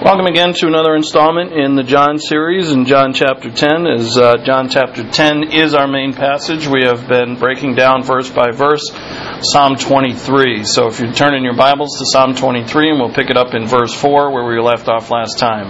Welcome again to another installment in the John series in John chapter 10. As John chapter 10 is our main passage, we have been breaking down verse by verse Psalm 23. So if you turn in your Bibles to Psalm 23, and we'll pick it up in verse 4 where we left off last time.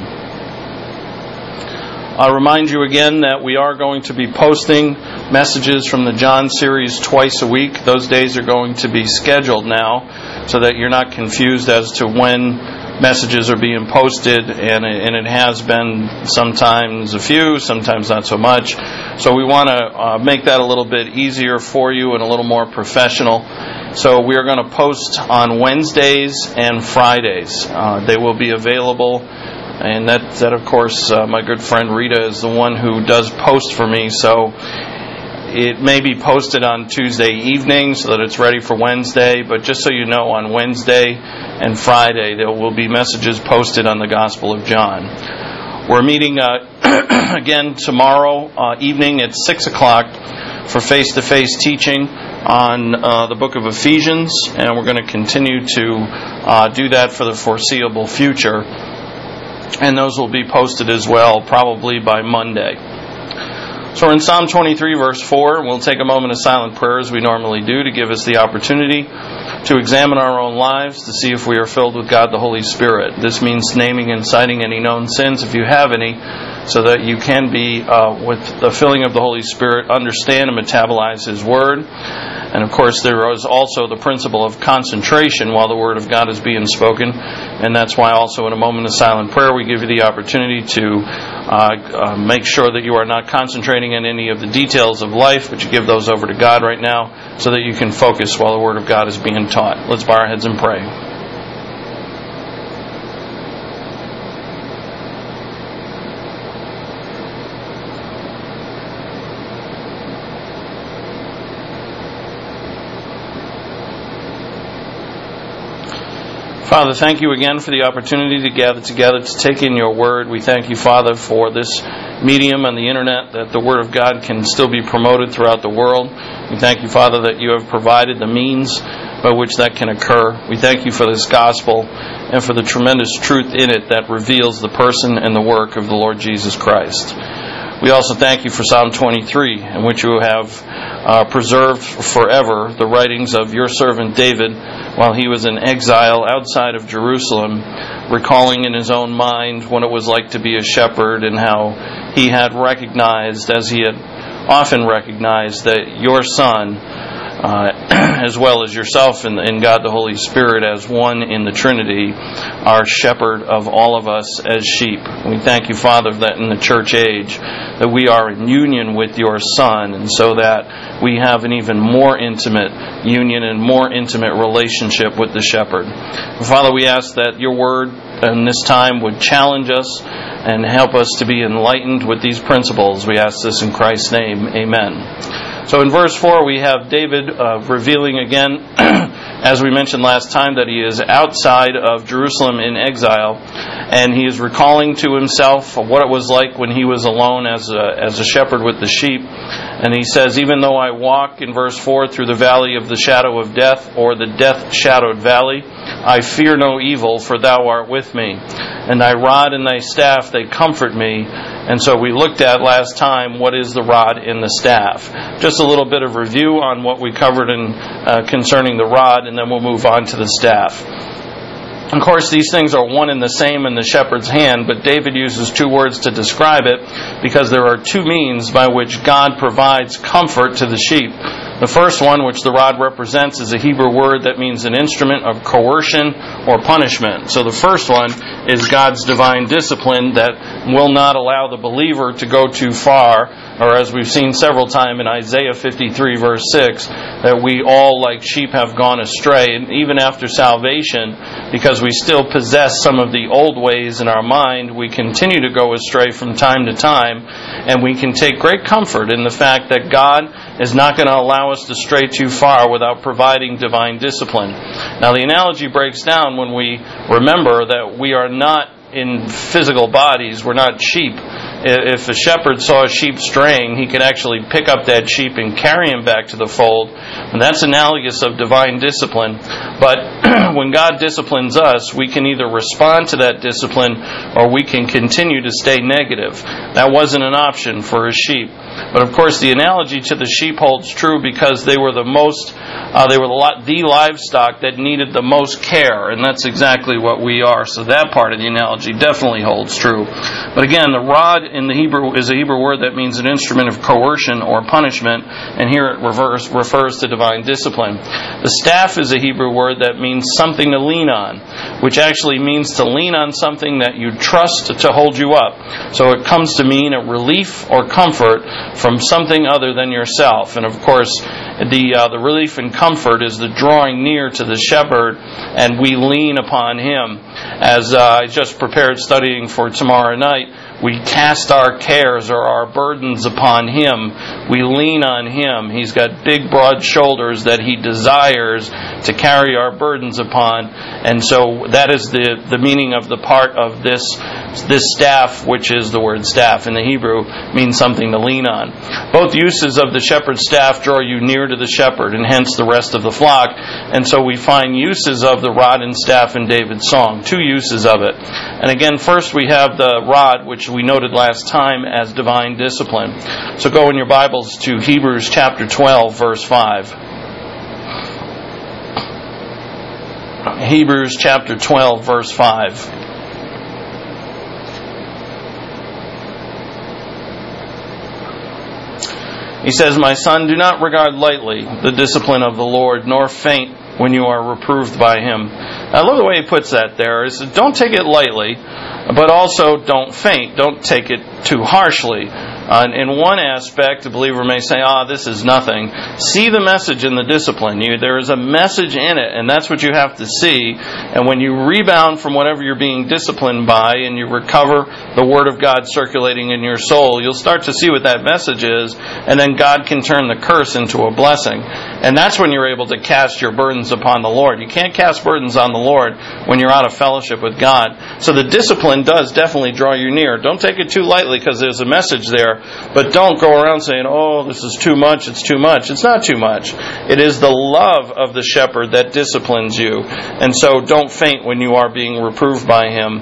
I'll remind you again that we are going to be posting messages from the John series twice a week. Those days are going to be scheduled now so that you're not confused as to when messages are being posted, and it has been sometimes a few, sometimes not so much. So we want to make that a little bit easier for you and a little more professional. So we are going to post on Wednesdays and Fridays. They will be available, and that of course, my good friend Rita is the one who does post for me. So it may be posted on Tuesday evening so that it's ready for Wednesday, but just so you know, on Wednesday and Friday there will be messages posted on the Gospel of John. We're meeting again tomorrow evening at 6 o'clock for face-to-face teaching on the book of Ephesians, and we're going to continue to do that for the foreseeable future. And those will be posted as well, probably by Monday. So we're in Psalm 23, verse 4. We'll take a moment of silent prayer as we normally do to give us the opportunity to examine our own lives to see if we are filled with God the Holy Spirit. This means naming and citing any known sins, if you have any, so that you can be, with the filling of the Holy Spirit, understand and metabolize His Word. And of course, there is also the principle of concentration while the Word of God is being spoken. And that's why also in a moment of silent prayer, we give you the opportunity to make sure that you are not concentrating on any of the details of life, but you give those over to God right now so that you can focus while the Word of God is being taught. Let's bow our heads and pray. Father, thank you again for the opportunity to gather together to take in your word. We thank you, Father, for this medium on the internet, that the word of God can still be promoted throughout the world. We thank you, Father, that you have provided the means by which that can occur. We thank you for this gospel and for the tremendous truth in it that reveals the person and the work of the Lord Jesus Christ. We also thank you for Psalm 23, in which you have preserved forever the writings of your servant David while he was in exile outside of Jerusalem, recalling in his own mind what it was like to be a shepherd and how he had recognized, as he had often recognized, that your Son, as well as yourself and God the Holy Spirit as one in the Trinity, are shepherd of all of us as sheep. We thank you, Father, that in the church age that we are in union with your Son, and so that we have an even more intimate union and more intimate relationship with the shepherd. Father, we ask that your word in this time would challenge us and help us to be enlightened with these principles. We ask this in Christ's name. Amen. So in verse 4 we have David revealing again, as we mentioned last time, that he is outside of Jerusalem in exile, and he is recalling to himself what it was like when he was alone as a shepherd with the sheep. And he says, even though I walk, in verse 4, through the valley of the shadow of death, or the death-shadowed valley, I fear no evil, for thou art with me. And thy rod and thy staff, they comfort me. And so we looked at last time, what is the rod and the staff? Just a little bit of review on what we covered in concerning the rod, and then we'll move on to the staff. Of course, these things are one and the same in the shepherd's hand, but David uses two words to describe it because there are two means by which God provides comfort to the sheep. The first one, which the rod represents, is a Hebrew word that means an instrument of coercion or punishment. So the first one is God's divine discipline that will not allow the believer to go too far, or as we've seen several times in Isaiah 53 verse 6, that we all like sheep have gone astray. And even after salvation, because we still possess some of the old ways in our mind, we continue to go astray from time to time, and we can take great comfort in the fact that God is not going to allow us to stray too far without providing divine discipline. Now the analogy breaks down when we remember that we are not in physical bodies, we're not sheep, if a shepherd saw a sheep straying, he could actually pick up that sheep and carry him back to the fold. And that's analogous of divine discipline. But when God disciplines us, we can either respond to that discipline or we can continue to stay negative. That wasn't an option for a sheep. But of course, the analogy to the sheep holds true because they were the livestock that needed the most care, and that's exactly what we are. So that part of the analogy definitely holds true. But again, the rod in the Hebrew is a Hebrew word that means an instrument of coercion or punishment, and here it refers to divine discipline. The staff is a Hebrew word that means something to lean on, which actually means to lean on something that you trust to hold you up. So it comes to mean a relief or comfort from something other than yourself. And of course, the relief and comfort is the drawing near to the shepherd, and we lean upon him. As I just prepared studying for tomorrow night, we cast our cares or our burdens upon him. We lean on him. He's got big, broad shoulders that he desires to carry our burdens upon. And so that is the meaning of the part of this staff, which is the word staff in the Hebrew, means something to lean on. Both uses of the shepherd's staff draw you near to the shepherd, and hence the rest of the flock. And so we find uses of the rod and staff in David's song, two uses of it. And again, first we have the rod, which we noted last time as divine discipline. So go in your Bibles to Hebrews chapter 12, verse 5. Hebrews chapter 12, verse 5. He says, "My son, do not regard lightly the discipline of the Lord, nor faint when you are reproved by him." I love the way he puts that there. He says, don't take it lightly, but also don't faint. Don't take it too harshly. In one aspect, a believer may say, this is nothing. See the message in the discipline. There is a message in it, and that's what you have to see. And when you rebound from whatever you're being disciplined by, and you recover the Word of God circulating in your soul, you'll start to see what that message is, and then God can turn the curse into a blessing. And that's when you're able to cast your burdens upon the Lord. You can't cast burdens on the Lord when you're out of fellowship with God. So the discipline does definitely draw you near. Don't take it too lightly because there's a message there. But don't go around saying, this is too much, it's too much. It's not too much. It is the love of the shepherd that disciplines you. And so don't faint when you are being reproved by him.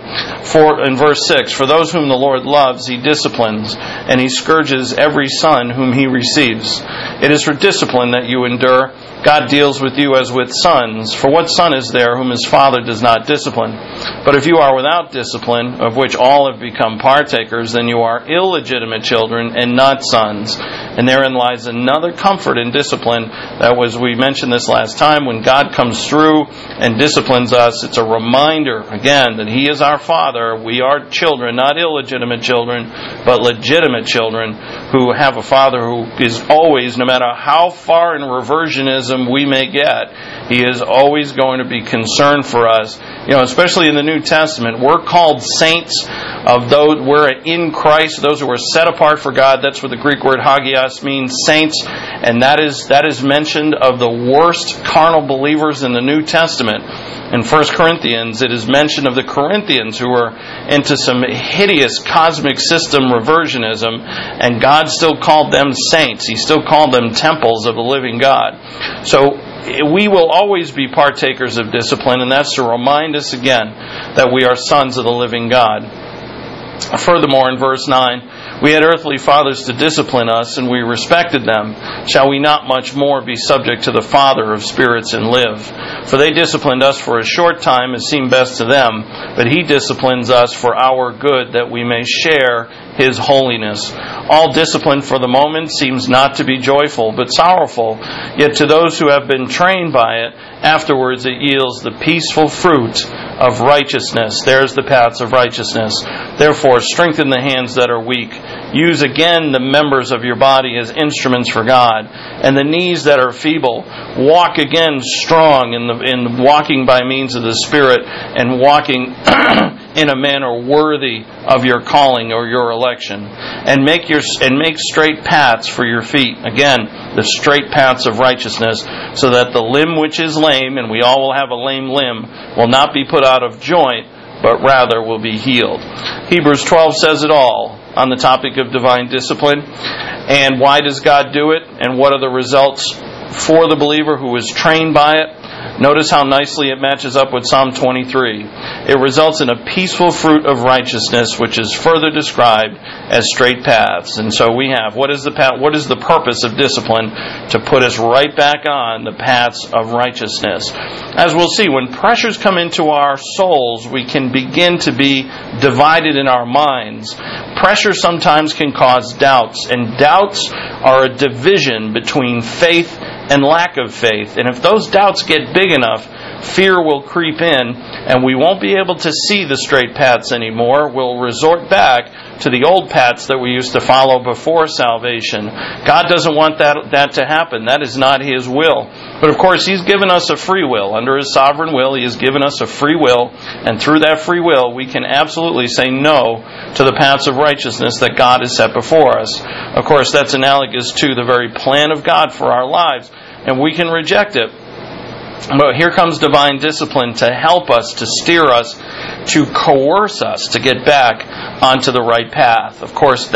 In verse 6, "For those whom the Lord loves, he disciplines, and he scourges every son whom he receives." It is for discipline that you endure. God deals with you as with sons. For what son is there whom his father does not discipline? But if you are without discipline, of which all have become partakers, then you are illegitimate children and not sons. And therein lies another comfort in discipline. We mentioned this last time, when God comes through and disciplines us, it's a reminder, again, that he is our father. We are children, not illegitimate children, but legitimate children who have a father who is always, no matter how far in reversionism we may get, he is always going to be concerned for us. Especially in the New Testament, we're called saints of those we're in Christ, those who are set apart for God. That's what the Greek word hagios means, saints, and that is mentioned of the worst carnal believers in the New Testament. In 1 Corinthians, it is mentioned of the Corinthians who were into some hideous cosmic system reversionism, and God still called them saints. He still called them temples of the living God. So we will always be partakers of discipline, and that's to remind us again that we are sons of the living God. Furthermore, in verse 9, "We had earthly fathers to discipline us, and we respected them. Shall we not much more be subject to the Father of spirits and live? For they disciplined us for a short time as seemed best to them, but he disciplines us for our good, that we may share his holiness. All discipline for the moment seems not to be joyful, but sorrowful. Yet to those who have been trained by it, afterwards it yields the peaceful fruit of righteousness." There's the paths of righteousness. "Therefore, strengthen the hands that are weak. Use again the members of your body as instruments for God, and the knees that are feeble. Walk again strong in walking by means of the Spirit, and walking in a manner worthy of your calling or your election, and make straight paths for your feet." Again, the straight paths of righteousness, "so that the limb which is lame," and we all will have a lame limb, "will not be put out of joint, but rather will be healed." Hebrews 12 says it all. on the topic of divine discipline. And why does God do it? And what are the results for the believer who is trained by it? Notice how nicely it matches up with Psalm 23. It results in a peaceful fruit of righteousness, which is further described as straight paths. And so we have, what is the purpose of discipline? To put us right back on the paths of righteousness. As we'll see, when pressures come into our souls, we can begin to be divided in our minds. Pressure sometimes can cause doubts, and doubts are a division between faith and lack of faith. And if those doubts get big enough, fear will creep in, and we won't be able to see the straight paths anymore. We'll resort back to the old paths that we used to follow before salvation. God doesn't want that to happen. That is not His will. But of course, He's given us a free will. Under His sovereign will, He has given us a free will, and through that free will, we can absolutely say no to the paths of righteousness that God has set before us. Of course, that's analogous to the very plan of God for our lives, and we can reject it. But here comes divine discipline to help us, to steer us, to coerce us to get back onto the right path. Of course,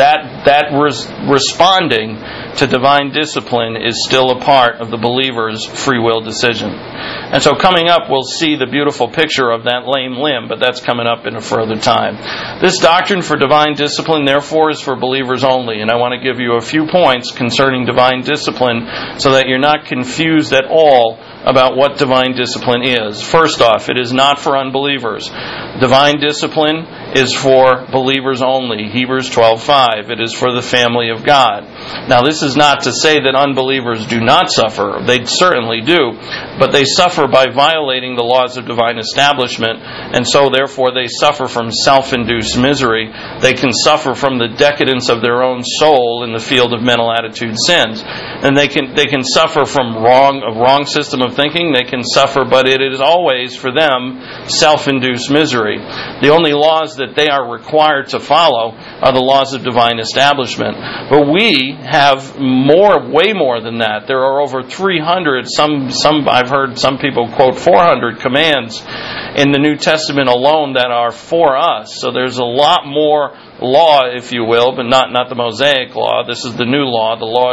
responding to divine discipline is still a part of the believer's free will decision. And so coming up, we'll see the beautiful picture of that lame limb, but that's coming up in a further time. This doctrine for divine discipline, therefore, is for believers only. And I want to give you a few points concerning divine discipline so that you're not confused at all about what divine discipline is. First off, it is not for unbelievers. Divine discipline is for believers only. Hebrews 12:5. It is for the family of God. Now, this is not to say that unbelievers do not suffer. They certainly do. But they suffer by violating the laws of divine establishment, and so therefore they suffer from self-induced misery. They can suffer from the decadence of their own soul in the field of mental attitude sins. And they can suffer from a wrong system of thinking. They can suffer, but it is always for them self-induced misery. The only laws that they are required to follow are the laws of divine establishment. But we have way more than that. There are over 300, I've heard some people quote 400 commands in the New Testament alone that are for us. So there's a lot more law, if you will, but not the Mosaic law. This is the new law, the law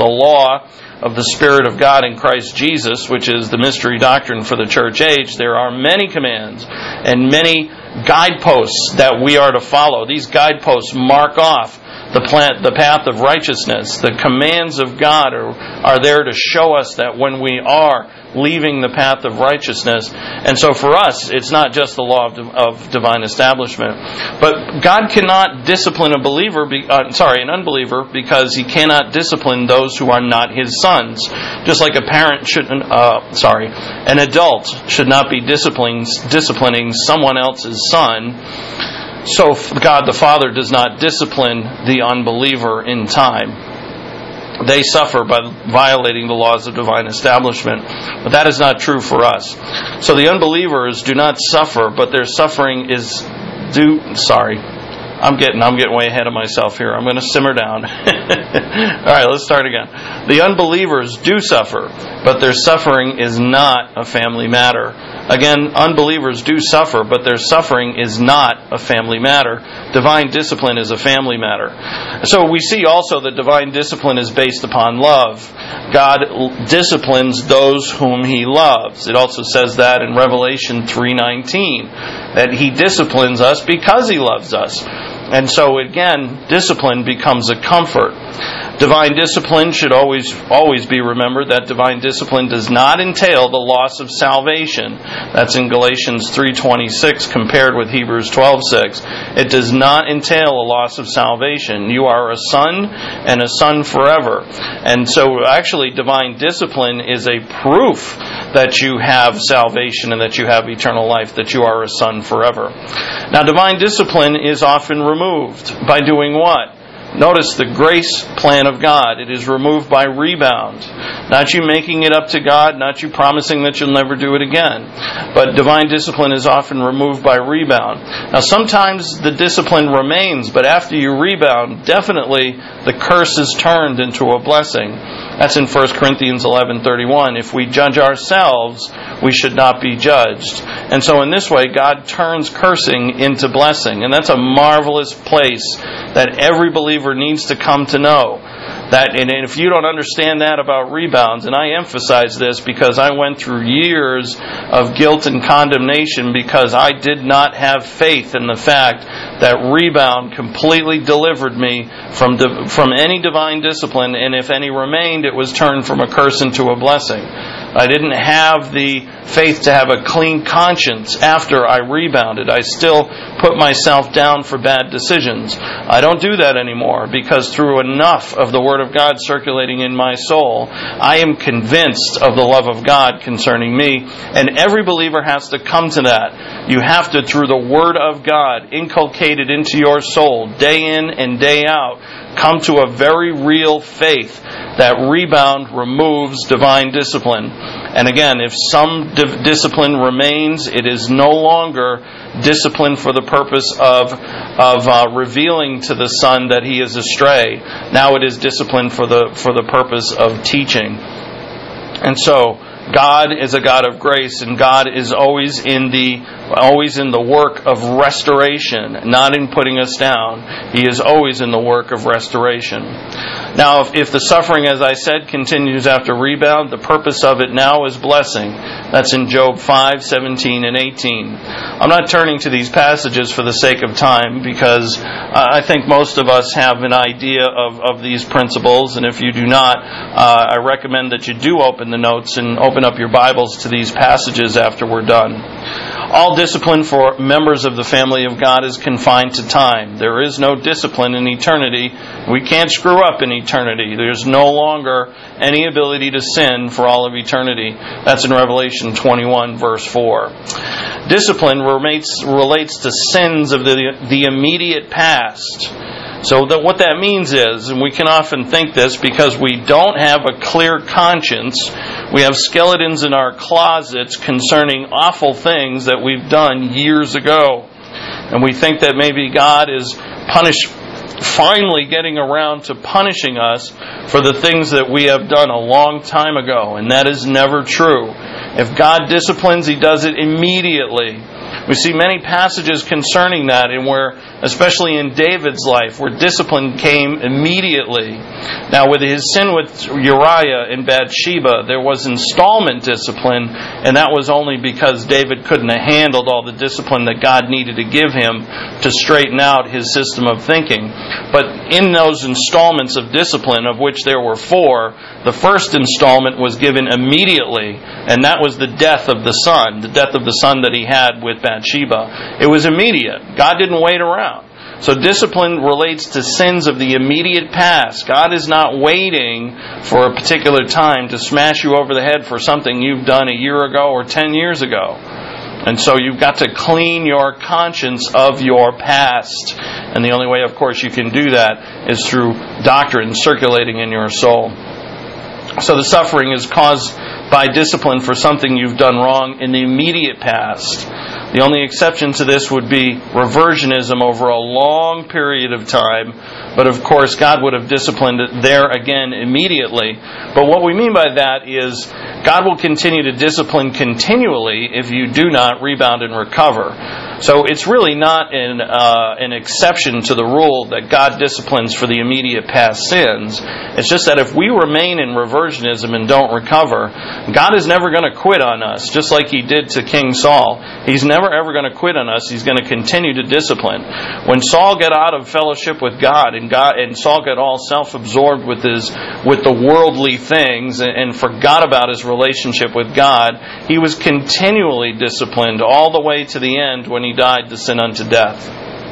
of the Spirit of God in Christ Jesus, which is the mystery doctrine for the church age. There are many commands and many guideposts that we are to follow. These guideposts mark off the path of righteousness. The commands of God are there to show us that when we are leaving the path of righteousness. And so for us, it's not just the law of divine establishment. But God cannot discipline an unbeliever, because He cannot discipline those who are not His sons. Just like an adult should not be disciplining someone else's son, so God the Father does not discipline the unbeliever in time. They suffer by violating the laws of divine establishment. But that is not true for us. So the unbelievers do not suffer, but their suffering is I'm getting way ahead of myself here. I'm going to simmer down. All right, let's start again. The unbelievers do suffer, but their suffering is not a family matter. Again, unbelievers do suffer, but their suffering is not a family matter. Divine discipline is a family matter. So we see also that divine discipline is based upon love. God disciplines those whom He loves. It also says that in Revelation 3:19, that He disciplines us because He loves us. And so again, discipline becomes a comfort. Divine discipline should always be remembered that divine discipline does not entail the loss of salvation. That's in Galatians 3:26 compared with Hebrews 12:6. It does not entail a loss of salvation. You are a son and a son forever. And so actually divine discipline is a proof that you have salvation and that you have eternal life, that you are a son forever. Now divine discipline is often removed by doing what? Notice the grace plan of God. It is removed by rebound. Not you making it up to God, not you promising that you'll never do it again. But divine discipline is often removed by rebound. Now sometimes the discipline remains, but after you rebound, definitely the curse is turned into a blessing. That's in 1 Corinthians 11:31. If we judge ourselves, we should not be judged. And so in this way, God turns cursing into blessing. And that's a marvelous place that every believer needs to come to know. And if you don't understand that about rebounds, and I emphasize this because I went through years of guilt and condemnation because I did not have faith in the fact that rebound completely delivered me from any divine discipline, and if any remained, it was turned from a curse into a blessing. I didn't have the faith to have a clean conscience after I rebounded. I still put myself down for bad decisions. I don't do that anymore because through enough of the Word of God circulating in my soul, I am convinced of the love of God concerning me. And every believer has to come to that. You have to, through the Word of God, inculcated into your soul, day in and day out, come to a very real faith that rebound removes divine discipline. And again, if some discipline remains, it is no longer discipline for the purpose of revealing to the son that he is astray. Now it is discipline for the purpose of teaching. And so God is a God of grace, and God is always in the work of restoration, not in putting us down. He is always in the work of restoration. Now, if the suffering, as I said, continues after rebound, the purpose of it now is blessing. That's in Job 5:17 and 18. I'm not turning to these passages for the sake of time because I think most of us have an idea of these principles, and if you do not, I recommend that you do open the notes and open up your Bibles to these passages after we're done. All discipline for members of the family of God is confined to time. There is no discipline in eternity. We can't screw up in eternity. There's no longer any ability to sin for all of eternity. That's in Revelation 21, verse 4. Discipline relates to sins of the immediate past. So what that means is, and we can often think this because we don't have a clear conscience, we have skeletons in our closets concerning awful things that we've done years ago. And we think that maybe God is finally getting around to punishing us for the things that we have done a long time ago. And that is never true. If God disciplines, He does it immediately. We see many passages concerning that, and where, especially in David's life, where discipline came immediately. Now, with his sin with Uriah and Bathsheba, there was installment discipline, and that was only because David couldn't have handled all the discipline that God needed to give him to straighten out his system of thinking. But in those installments of discipline, of which there were 4, the first installment was given immediately, and that was the death of the son that he had with Bathsheba. It was immediate. God didn't wait around. So discipline relates to sins of the immediate past. God is not waiting for a particular time to smash you over the head for something you've done a year ago or 10 years ago. And so you've got to clean your conscience of your past. And the only way, of course, you can do that is through doctrine circulating in your soul. So the suffering is caused by discipline for something you've done wrong in the immediate past. The only exception to this would be reversionism over a long period of time. But of course, God would have disciplined it there again immediately. But what we mean by that is God will continue to discipline continually if you do not rebound and recover. So it's really not an exception to the rule that God disciplines for the immediate past sins. It's just that if we remain in reversionism and don't recover, God is never going to quit on us, just like He did to King Saul. He's never ever going to quit on us. He's going to continue to discipline. When Saul got out of fellowship with God, and Saul got all self-absorbed with the worldly things and forgot about his relationship with God, he was continually disciplined all the way to the end when he died the sin unto death.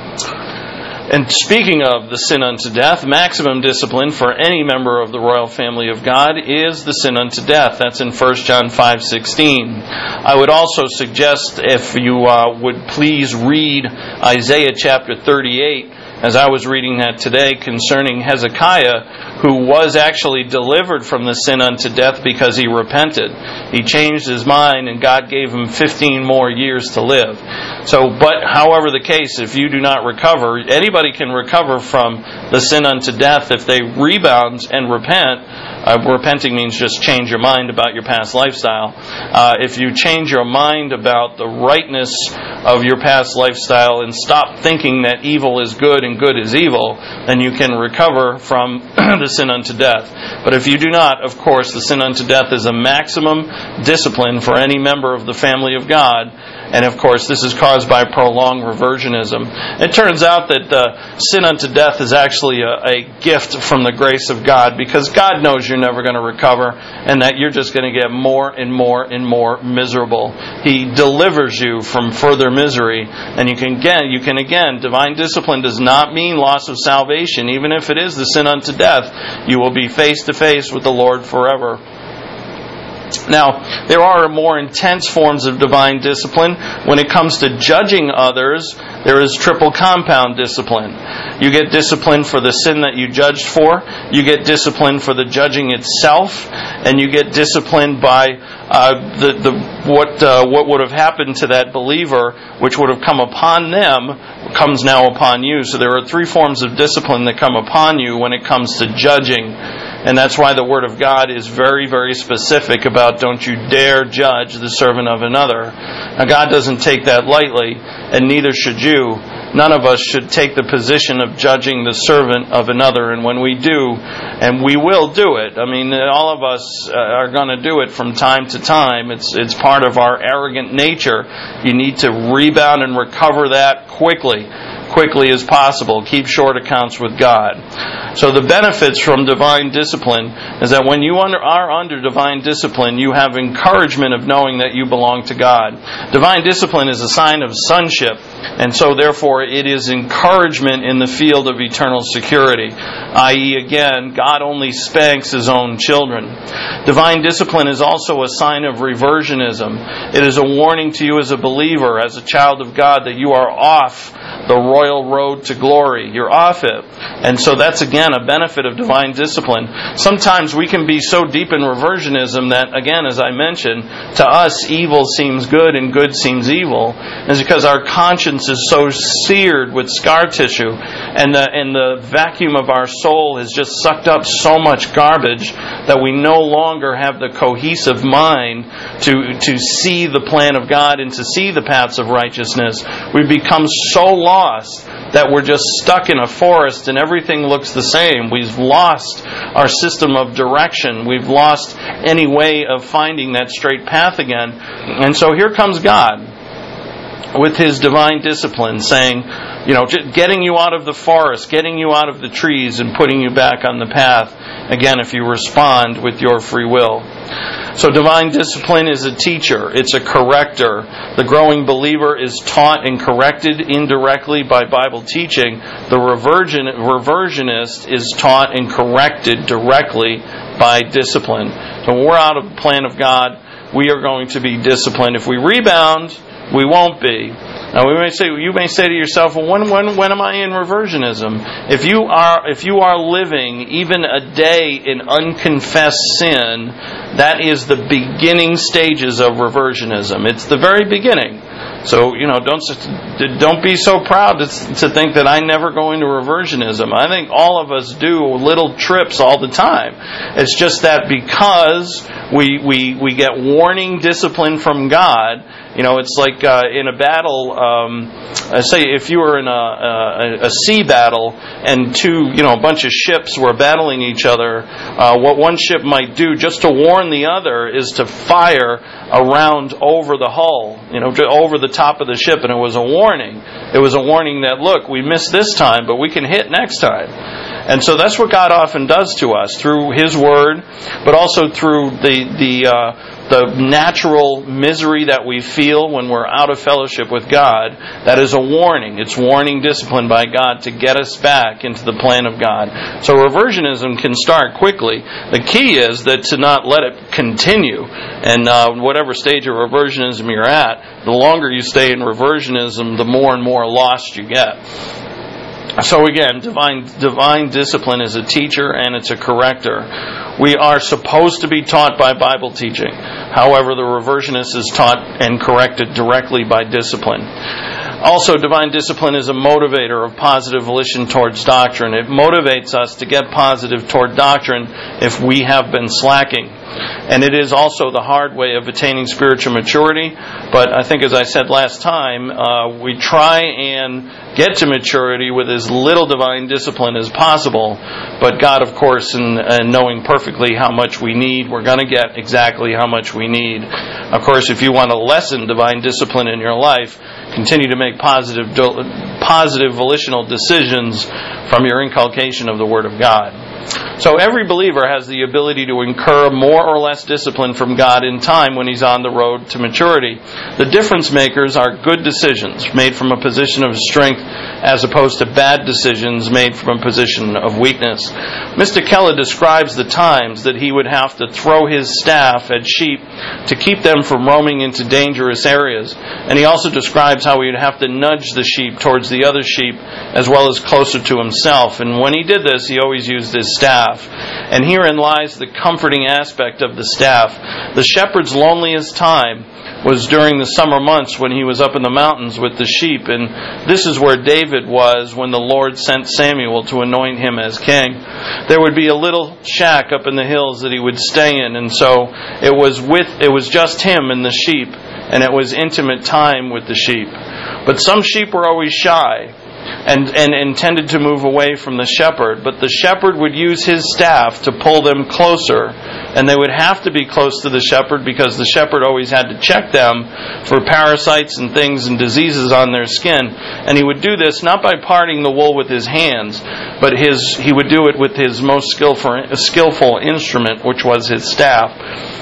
And speaking of the sin unto death, maximum discipline for any member of the royal family of God is the sin unto death. That's in 1 John 5:16. I would also suggest if you would please read Isaiah chapter 38 as I was reading that today concerning Hezekiah, who was actually delivered from the sin unto death because he repented. He changed his mind, and God gave him 15 more years to live. But however the case, if you do not recover, anybody can recover from the sin unto death if they rebound and repent. Repenting means just change your mind about your past lifestyle. If you change your mind about the rightness of your past lifestyle and stop thinking that evil is good and good is evil, then you can recover from the sin unto death. But if you do not, of course, the sin unto death is a maximum discipline for any member of the family of God. And of course, this is caused by prolonged reversionism. It turns out that sin unto death is actually a gift from the grace of God, because God knows you're never going to recover, and that you're just going to get more and more and more miserable. He delivers you from further misery, and you can again, divine discipline does not mean loss of salvation. Even if it is the sin unto death, you will be face to face with the Lord forever. Now, there are more intense forms of divine discipline. When it comes to judging others, there is triple compound discipline. You get discipline for the sin that you judged for, you get discipline for the judging itself, and you get discipline by what would have happened to that believer, which would have come upon them, comes now upon you. So there are 3 forms of discipline that come upon you when it comes to judging. And that's why the Word of God is very, very specific about don't you dare judge the servant of another. Now, God doesn't take that lightly, and neither should you. None of us should take the position of judging the servant of another. And when we do, and we will do it, I mean, all of us are going to do it from time to time. It's part of our arrogant nature. You need to rebound and recover that quickly as possible. Keep short accounts with God. So the benefits from divine discipline is that when you are under divine discipline, you have encouragement of knowing that you belong to God. Divine discipline is a sign of sonship, and so therefore it is encouragement in the field of eternal security, i.e. again, God only spanks His own children. Divine discipline is also a sign of reversionism. It is a warning to you as a believer, as a child of God, that you are off the royal road to glory. You're off it. And so that's again a benefit of divine discipline. Sometimes we can be so deep in reversionism that, again, as I mentioned, to us evil seems good and good seems evil. It's because our conscience is so seared with scar tissue, and the vacuum of our soul has just sucked up so much garbage that we no longer have the cohesive mind to see the plan of God and to see the paths of righteousness. We've become so lost that we're just stuck in a forest and everything looks the same. We've lost our system of direction. We've lost any way of finding that straight path again. And so here comes God with His divine discipline saying, getting you out of the forest, getting you out of the trees and putting you back on the path, again, if you respond with your free will. So divine discipline is a teacher. It's a corrector. The growing believer is taught and corrected indirectly by Bible teaching. The reversionist is taught and corrected directly by discipline. So when we're out of the plan of God, we are going to be disciplined. If we rebound, we won't be. Now you may say to yourself, well, when am I in reversionism? If you are living even a day in unconfessed sin, that is the beginning stages of reversionism. It's the very beginning. So, don't be so proud to think that I never go into reversionism. I think all of us do little trips all the time. It's just that because we get warning discipline from God. It's like in a battle. Say if you were in a sea battle and a bunch of ships were battling each other, what one ship might do just to warn the other is to fire around over the hull, over the top of the ship, and it was a warning. It was a warning that, look, we missed this time, but we can hit next time. And so that's what God often does to us through His Word, but also through the natural misery that we feel when we're out of fellowship with God. That is a warning. It's warning discipline by God to get us back into the plan of God. So reversionism can start quickly. The key is that to not let it continue. And whatever stage of reversionism you're at, the longer you stay in reversionism, the more and more lost you get. So again, divine discipline is a teacher and it's a corrector. We are supposed to be taught by Bible teaching. However, the reversionist is taught and corrected directly by discipline. Also, divine discipline is a motivator of positive volition towards doctrine. It motivates us to get positive toward doctrine if we have been slacking. And it is also the hard way of attaining spiritual maturity. But I think, as I said last time, we try and get to maturity with as little divine discipline as possible. But God, of course, in knowing perfectly how much we need, we're going to get exactly how much we need. Of course, if you want to lessen divine discipline in your life, continue to make positive volitional decisions from your inculcation of the Word of God. So every believer has the ability to incur more or less discipline from God in time when he's on the road to maturity. The difference makers are good decisions made from a position of strength as opposed to bad decisions made from a position of weakness. Mr. Keller describes the times that he would have to throw his staff at sheep to keep them from roaming into dangerous areas. And he also describes how he would have to nudge the sheep towards the other sheep as well as closer to himself. And when he did this, he always used his staff. And herein lies the comforting aspect of the staff. The shepherd's loneliest time was during the summer months when he was up in the mountains with the sheep. And this is where David was when the Lord sent Samuel to anoint him as king. There would be a little shack up in the hills that he would stay in. And so it was just him and the sheep. And it was intimate time with the sheep. But some sheep were always shy and intended to move away from the shepherd. But the shepherd would use his staff to pull them closer. And they would have to be close to the shepherd because the shepherd always had to check them for parasites and things and diseases on their skin. And he would do this not by parting the wool with his hands, but he would do it with his most skillful instrument, which was his staff.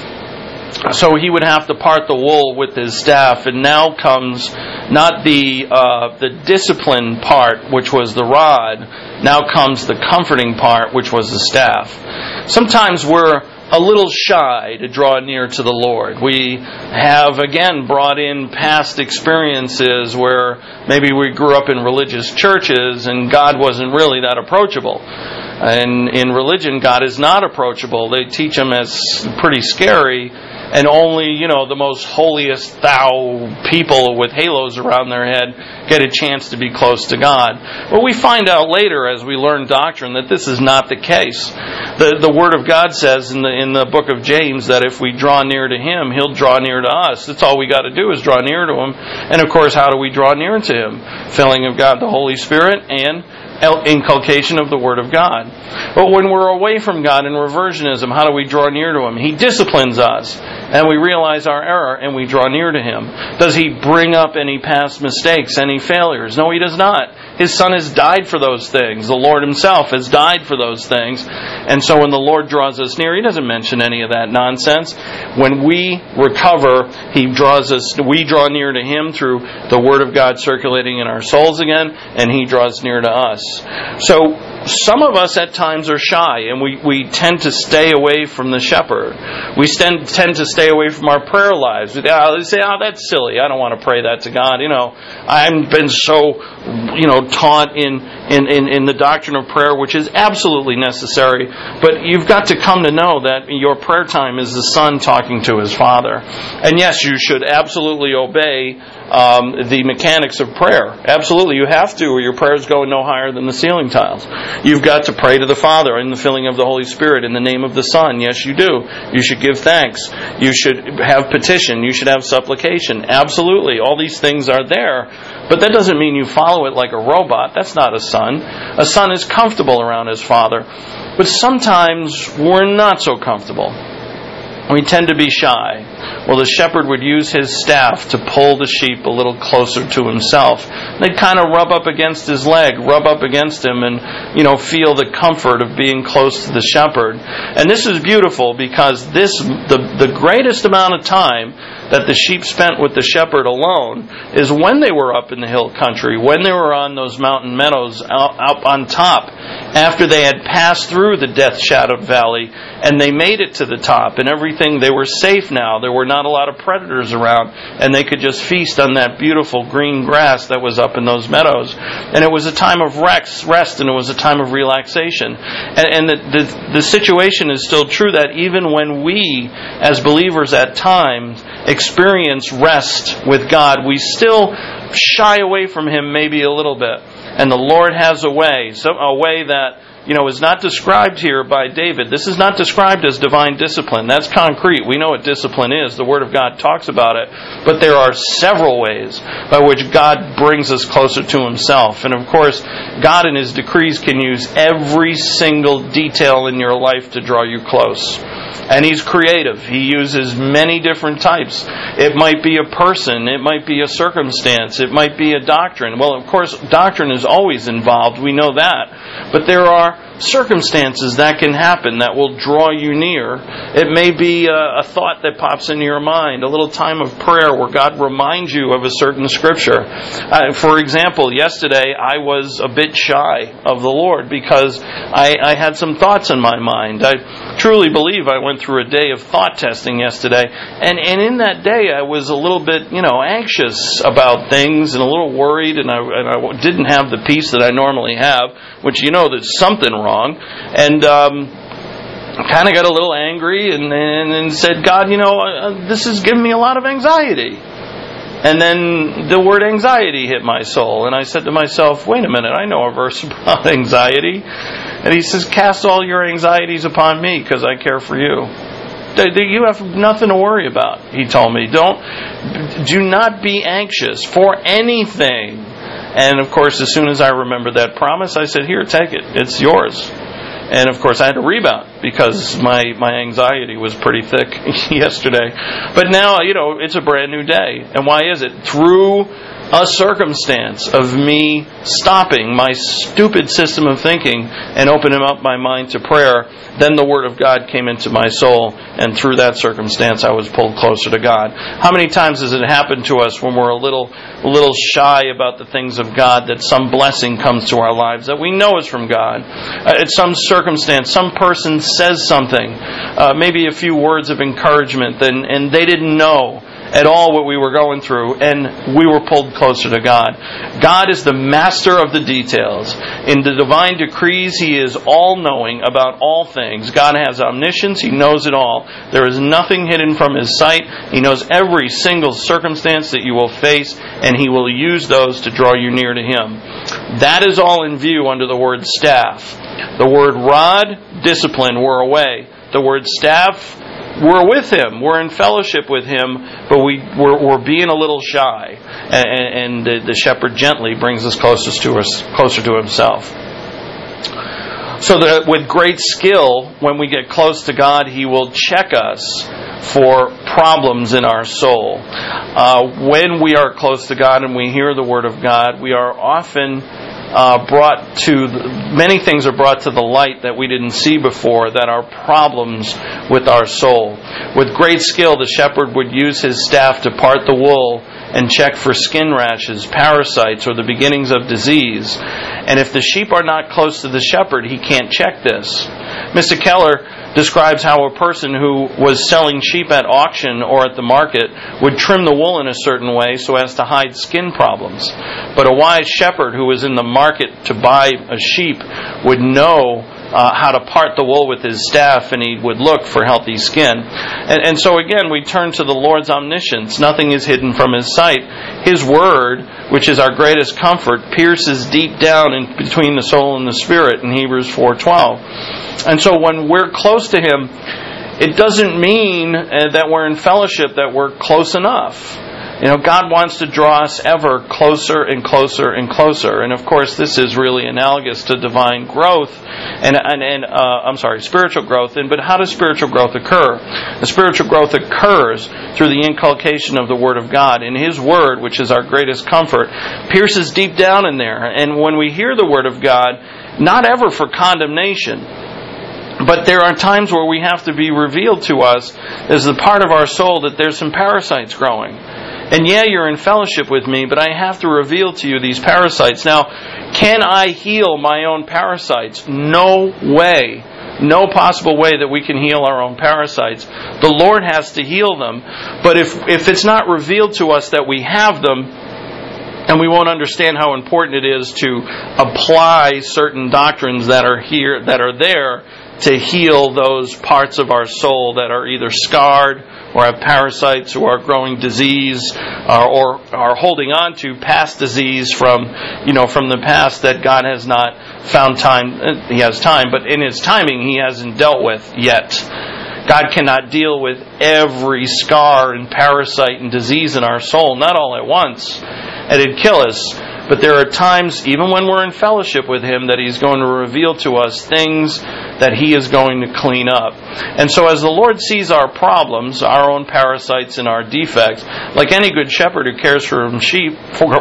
So he would have to part the wool with his staff, and now comes not the discipline part, which was the rod. Now comes the comforting part, which was the staff. Sometimes we're a little shy to draw near to the Lord. We have, again, brought in past experiences where maybe we grew up in religious churches and God wasn't really that approachable. And in religion, God is not approachable. They teach Him as pretty scary, and only, the most holiest thou people with halos around their head get a chance to be close to God. But we find out later as we learn doctrine that this is not the case. The Word of God says in the book of James that if we draw near to Him, He'll draw near to us. That's all we got to do is draw near to Him. And of course, how do we draw near to Him? Filling of God, the Holy Spirit, and inculcation of the Word of God. But when we're away from God in reversionism, how do we draw near to Him? He disciplines us, and we realize our error, and we draw near to Him. Does He bring up any past mistakes, any failures? No, He does not. His Son has died for those things. The Lord Himself has died for those things. And so when the Lord draws us near, He doesn't mention any of that nonsense. When we recover, we draw near to Him through the Word of God circulating in our souls again, and He draws near to us. So some of us at times are shy, and we tend to stay away from the shepherd. We tend to stay away from our prayer lives. They say, that's silly. I don't want to pray that to God. I've been so, taught in the doctrine of prayer, which is absolutely necessary. But you've got to come to know that your prayer time is the Son talking to His Father. And yes, you should absolutely obey the mechanics of prayer. Absolutely, you have to, or your prayers go no higher than the ceiling tiles. You've got to pray to the Father in the filling of the Holy Spirit in the name of the Son. Yes, you do. You should give thanks. You should have petition. You should have supplication. Absolutely, all these things are there. But that doesn't mean you follow it like a robot. That's not a son. A son is comfortable around his father. But sometimes we're not so comfortable. We tend to be shy. Well, the shepherd would use his staff to pull the sheep a little closer to himself. They'd kind of rub up against his leg, rub up against him, and, feel the comfort of being close to the shepherd. And this is beautiful because the greatest amount of time that the sheep spent with the shepherd alone is when they were up in the hill country, when they were on those mountain meadows up on top, after they had passed through the death-shadowed valley, and they made it to the top, and everything, they were safe now. There were not a lot of predators around, and they could just feast on that beautiful green grass that was up in those meadows. And it was a time of rest, and it was a time of relaxation. And the situation is still true that even when we, as believers at times, experience rest with God, we still shy away from Him maybe a little bit. And the Lord has a way that is not described here by David. This is not described as divine discipline. That's concrete. We know what discipline is. The Word of God talks about it. But there are several ways by which God brings us closer to Himself. And of course, God in His decrees can use every single detail in your life to draw you close. And He's creative. He uses many different types. It might be a person. It might be a circumstance. It might be a doctrine. Well, of course, doctrine is always involved. We know that. But there are circumstances that can happen that will draw you near. It may be a thought that pops into your mind, a little time of prayer where God reminds you of a certain scripture. For example, yesterday I was a bit shy of the Lord because I had some thoughts in my mind. I truly believe I went through a day of thought testing yesterday, and in that day I was a little bit, anxious about things and a little worried, and I didn't have the peace that I normally have, which there's something wrong, and kind of got a little angry and said, God, this is giving me a lot of anxiety. And then the word anxiety hit my soul, and I said to myself, wait a minute, I know a verse about anxiety. And He says, cast all your anxieties upon me because I care for you. You have nothing to worry about, He told me. Do not be anxious for anything. And of course, as soon as I remembered that promise, I said, here, take it. It's yours. And of course, I had to rebound because my anxiety was pretty thick yesterday. But now, it's a brand new day. And why is it? Through a circumstance of me stopping my stupid system of thinking and opening up my mind to prayer, then the Word of God came into my soul, and through that circumstance I was pulled closer to God. How many times has it happened to us when we're a little shy about the things of God, that some blessing comes to our lives that we know is from God? At some circumstance, some person says something, maybe a few words of encouragement, and they didn't know at all what we were going through, and we were pulled closer to God. God is the master of the details. In the divine decrees, He is all-knowing about all things. God has omniscience. He knows it all. There is nothing hidden from His sight. He knows every single circumstance that you will face, and He will use those to draw you near to Him. That is all in view under the word staff. The word rod, discipline, we're away. The word staff, we're with Him. We're in fellowship with Him, but we're being a little shy. And the shepherd gently brings us closer to Himself. So that with great skill, when we get close to God, He will check us for problems in our soul. When we are close to God and we hear the Word of God, we are often many things are brought to the light that we didn't see before, that are problems with our soul. With great skill, the shepherd would use his staff to part the wool and check for skin rashes, parasites, or the beginnings of disease. And if the sheep are not close to the shepherd, he can't check this. Mr. Keller describes how a person who was selling sheep at auction or at the market would trim the wool in a certain way so as to hide skin problems. But a wise shepherd who was in the market to buy a sheep would know how to part the wool with his staff, and he would look for healthy skin. And so again, we turn to the Lord's omniscience. Nothing is hidden from His sight. His Word, which is our greatest comfort, pierces deep down in between the soul and the spirit in Hebrews 4:12. And so when we're close to Him, it doesn't mean that we're in fellowship, that we're close enough. God wants to draw us ever closer and closer and closer. And of course, this is really analogous to divine growth spiritual growth. But how does spiritual growth occur? The spiritual growth occurs through the inculcation of the Word of God. And His Word, which is our greatest comfort, pierces deep down in there. And when we hear the Word of God, not ever for condemnation, But there are times where we have to be revealed to us as a part of our soul that there's some parasites growing. And yeah, you're in fellowship with me, but I have to reveal to you these parasites. Now, can I heal my own parasites? No way. No possible way that we can heal our own parasites. The Lord has to heal them. But if it's not revealed to us that we have them, and we won't understand how important it is to apply certain doctrines that are there to heal those parts of our soul that are either scarred or have parasites or are growing disease or are holding on to past disease from the past that God has not found time. He has time, but in His timing He hasn't dealt with yet. God cannot deal with every scar and parasite and disease in our soul, not all at once, and it'd kill us. But there are times, even when we're in fellowship with Him, that He's going to reveal to us things that He is going to clean up. And so as the Lord sees our problems, our own parasites and our defects, like any good shepherd who cares for his sheep,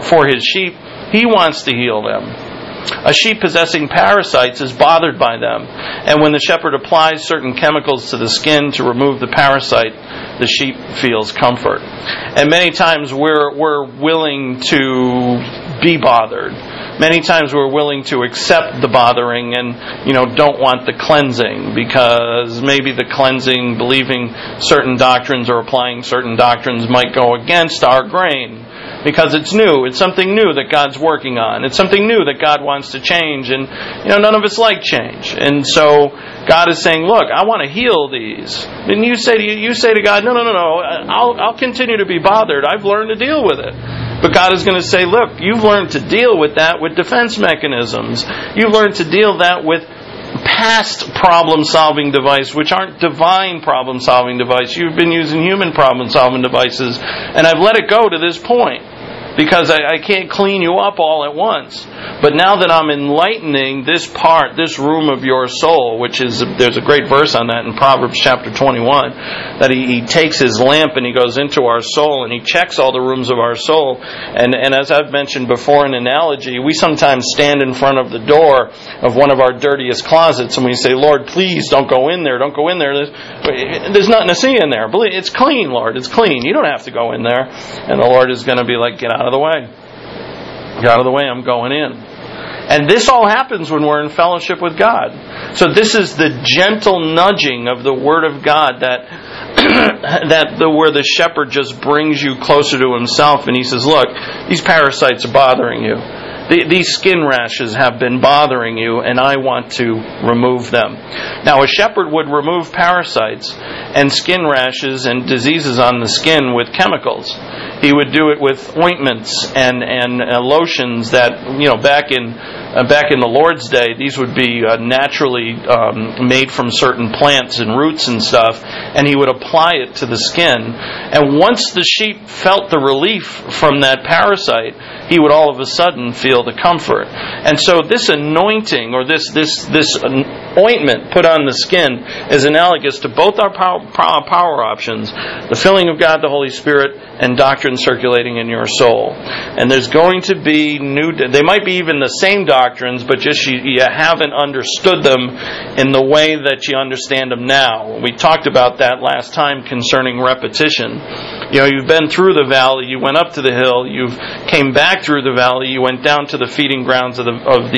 He wants to heal them. A sheep possessing parasites is bothered by them. And when the shepherd applies certain chemicals to the skin to remove the parasite, the sheep feels comfort. And many times we're willing to be bothered. Many times we're willing to accept the bothering and, don't want the cleansing, because maybe the cleansing, believing certain doctrines or applying certain doctrines might go against our grain. Because it's new. It's something new that God's working on. It's something new that God wants to change. And, none of us like change. And so God is saying, look, I want to heal these. And you say to God, no. I'll continue to be bothered. I've learned to deal with it. But God is going to say, look, you've learned to deal with that with defense mechanisms. You've learned to deal that with past problem-solving devices, which aren't divine problem-solving devices. You've been using human problem-solving devices, and I've let it go to this point because I can't clean you up all at once. But now that I'm enlightening this part, this room of your soul, which is, there's a great verse on that in Proverbs chapter 21, that he takes his lamp and he goes into our soul and he checks all the rooms of our soul. And as I've mentioned before in analogy, we sometimes stand in front of the door of one of our dirtiest closets and we say, Lord, please don't go in there, don't go in there. There's nothing to see in there. It's clean, Lord, it's clean. You don't have to go in there. And the Lord is going to be like, get out of the way. Get out of the way, I'm going in. And this all happens when we're in fellowship with God. So this is the gentle nudging of the Word of God where the shepherd just brings you closer to Himself and He says, look, these parasites are bothering you. These skin rashes have been bothering you and I want to remove them. Now a shepherd would remove parasites and skin rashes and diseases on the skin with chemicals. He would do it with ointments and lotions that, back in the Lord's day, these would be naturally made from certain plants and roots and stuff, and he would apply it to the skin. And once the sheep felt the relief from that parasite, he would all of a sudden feel the comfort. And so this anointing, or this ointment put on the skin, is analogous to both our power options: the filling of God, the Holy Spirit, and doctrine circulating in your soul. And there's going to be they might be even the same doctrines, but just you haven't understood them in the way that you understand them now. We talked about that last time concerning repetition. You've been through the valley, you went up to the hill, you came back through the valley, you went down to the feeding grounds of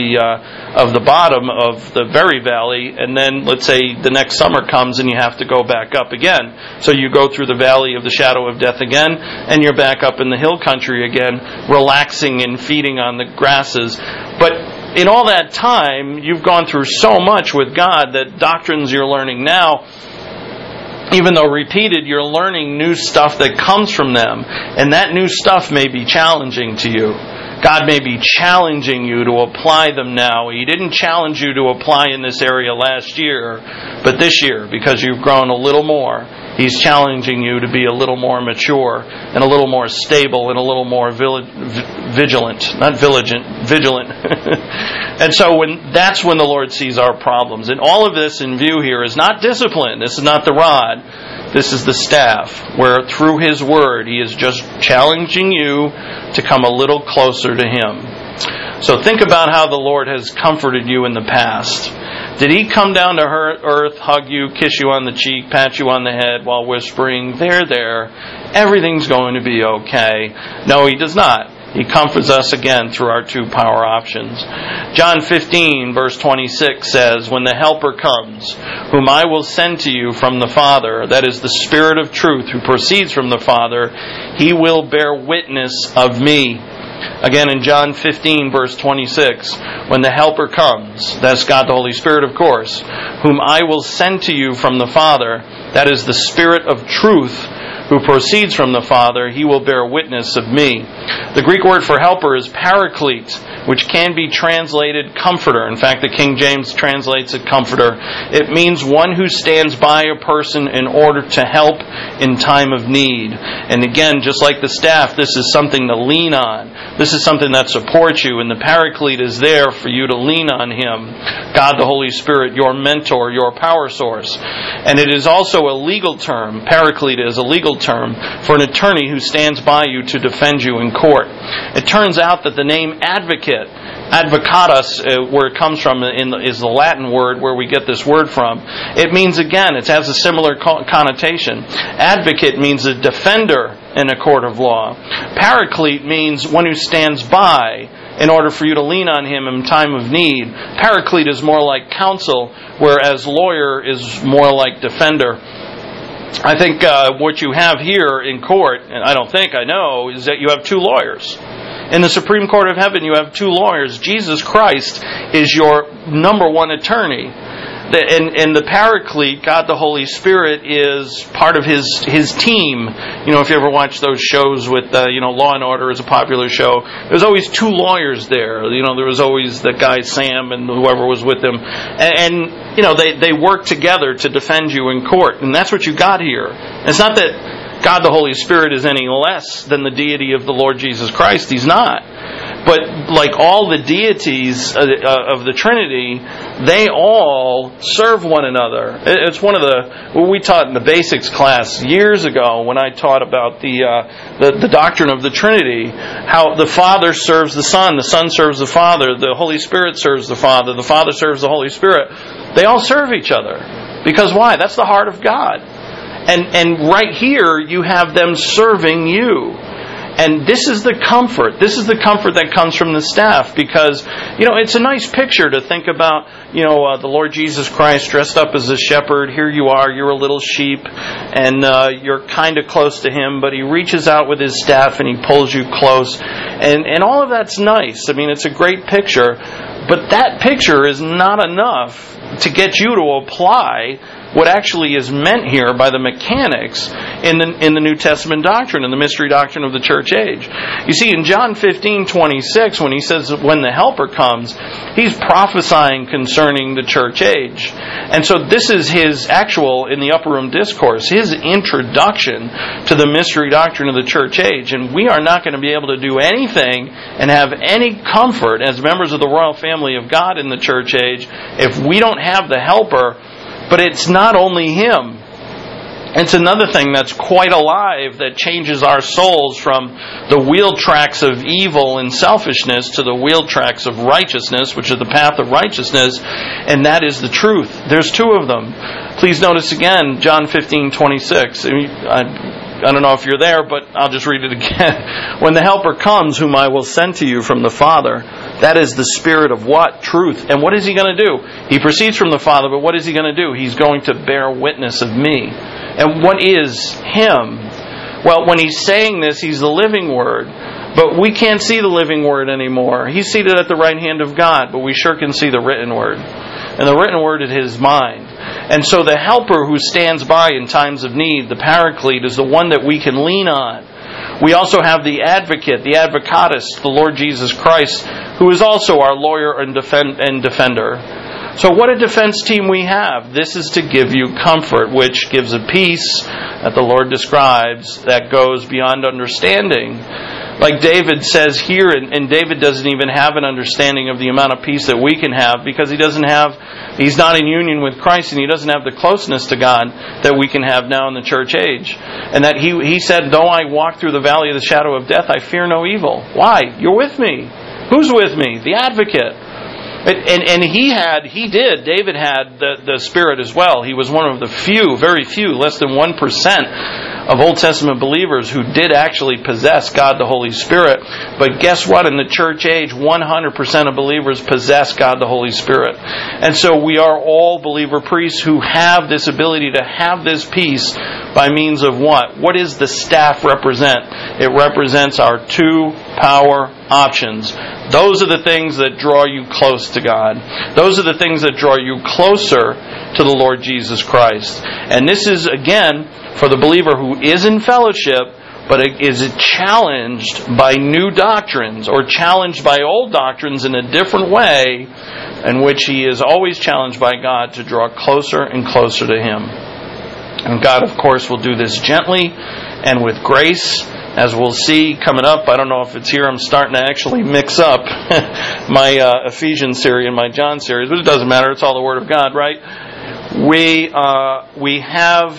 the bottom of the very valley, and then let's say the next summer comes and you have to go back up again. So you go through the valley of the shadow of death again, and you're back up in the hill country again, relaxing and feeding on the grasses. But in all that time, you've gone through so much with God that doctrines you're learning now, even though repeated, you're learning new stuff that comes from them. And that new stuff may be challenging to you. God may be challenging you to apply them now. He didn't challenge you to apply in this area last year, but this year, because you've grown a little more, He's challenging you to be a little more mature and a little more stable and a little more vigilant. Not vigilant, vigilant. And so that's when the Lord sees our problems. And all of this in view here is not discipline. This is not the rod. This is the staff, where through His Word He is just challenging you to come a little closer to Him. So think about how the Lord has comforted you in the past. Did He come down to earth, hug you, kiss you on the cheek, pat you on the head while whispering, there, everything's going to be okay? No, He does not. He comforts us again through our two power options. John 15, verse 26 says, when the Helper comes, whom I will send to you from the Father, that is the Spirit of truth who proceeds from the Father, He will bear witness of me. Again, in John 15, verse 26, when the Helper comes, that's God the Holy Spirit, of course, whom I will send to you from the Father, that is the Spirit of truth who proceeds from the Father, He will bear witness of me. The Greek word for helper is paraclete, which can be translated comforter. In fact, the King James translates it comforter. It means one who stands by a person in order to help in time of need. And again, just like the staff, this is something to lean on. This is something that supports you, and the paraclete is there for you to lean on Him. God the Holy Spirit, your mentor, your power source. And it is also a legal term. Paraclete is a legal term for an attorney who stands by you to defend you in court. It turns out that the name advocate, advocatus, where it comes from, is the Latin word where we get this word from. It means, again, it has a similar connotation. Advocate means a defender in a court of law. Paraclete means one who stands by in order for you to lean on Him in time of need. Paraclete is more like counsel, whereas lawyer is more like defender. I think what you have here in court, and I don't think, I know, is that you have two lawyers. In the Supreme Court of Heaven, you have two lawyers. Jesus Christ is your number one attorney. And the Paraclete, God the Holy Spirit, is part of His team. You know, if you ever watch those shows with, Law and Order is a popular show, there's always two lawyers there. You know, there was always the guy Sam and whoever was with him. And they work together to defend you in court. And that's what you got here. It's not that God the Holy Spirit is any less than the deity of the Lord Jesus Christ. He's not. But like all the deities of the Trinity, they all serve one another. It's one of what we taught in the basics class years ago when I taught about the doctrine of the Trinity, how the Father serves the Son serves the Father, the Holy Spirit serves the Father serves the Holy Spirit. They all serve each other. Because why? That's the heart of God. And right here you have them serving you. And this is the comfort. This is the comfort that comes from the staff, because, it's a nice picture to think about, the Lord Jesus Christ dressed up as a shepherd. Here you are, you're a little sheep, and you're kind of close to Him, but He reaches out with His staff and He pulls you close. And all of that's nice. I mean, it's a great picture, but that picture is not enough to get you to apply what actually is meant here by the mechanics in the New Testament doctrine, in the mystery doctrine of the church age. You see, in John 15:26, when He says that when the Helper comes, He's prophesying concerning the church age. And so this is His actual, in the Upper Room Discourse, His introduction to the mystery doctrine of the church age. And we are not going to be able to do anything and have any comfort as members of the royal family of God in the church age if we don't have the Helper. But it's not only Him. It's another thing that's quite alive that changes our souls from the wheel tracks of evil and selfishness to the wheel tracks of righteousness, which is the path of righteousness, and that is the truth. There's two of them. Please notice again, John 15:26. I don't know if you're there, but I'll just read it again. When the Helper comes, whom I will send to you from the Father, that is the Spirit of what? Truth. And what is He going to do? He proceeds from the Father, but what is He going to do? He's going to bear witness of me. And what is Him? Well, when He's saying this, He's the living Word. But we can't see the living Word anymore. He's seated at the right hand of God, but we sure can see the written Word. And the written Word is His mind. And so the Helper who stands by in times of need, the Paraclete, is the one that we can lean on. We also have the Advocate, the Advocatus, the Lord Jesus Christ, who is also our lawyer and defender. So what a defense team we have. This is to give you comfort, which gives a peace that the Lord describes that goes beyond understanding. Like David says here, and David doesn't even have an understanding of the amount of peace that we can have, because he's not in union with Christ, and he doesn't have the closeness to God that we can have now in the church age. And that he said, though I walk through the valley of the shadow of death, I fear no evil. Why? You're with me. Who's with me? The Advocate. And David had the Spirit as well. He was one of the few, very few, less than 1% of Old Testament believers who did actually possess God the Holy Spirit. But guess what? In the church age, 100% of believers possess God the Holy Spirit. And so we are all believer priests who have this ability to have this peace by means of what? What does the staff represent? It represents our two power options. Those are the things that draw you close to God. Those are the things that draw you closer to the Lord Jesus Christ. And this is, again, for the believer who is in fellowship, but is challenged by new doctrines or challenged by old doctrines in a different way, in which he is always challenged by God to draw closer and closer to Him. And God, of course, will do this gently and with grace, as we'll see coming up. I don't know if it's here. I'm starting to actually mix up my Ephesians series and my John series, but it doesn't matter. It's all the Word of God, right? We have